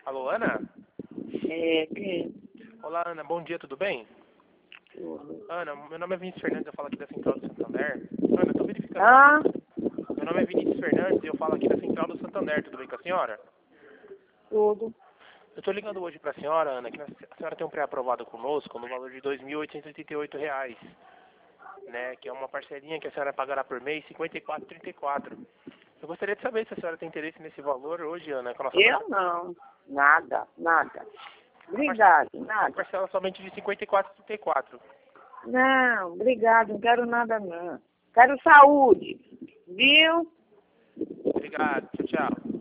Alô, Ana? Quem? Olá, Ana. Bom dia, tudo bem? Ana, meu nome é Vinícius Fernandes, eu falo aqui da Central do Santander. Ana, eu tô verificando. Ah, Meu nome é Vinícius Fernandes e eu falo aqui da Central do Santander, tudo bem com a senhora? tudo. Eu tô ligando hoje pra senhora, Ana, que a senhora tem um pré-aprovado conosco no valor de R$ 2.888, né? Que é uma parcelinha que a senhora pagará por mês, R$ 54,34. Eu gostaria de saber se a senhora tem interesse nesse valor hoje, Ana, com a nossa Eu não. Nada. Obrigado, nada. parcela somente de R$ 54,34. Não, obrigado, não quero nada não. Quero saúde, viu? Obrigado, tchau, tchau.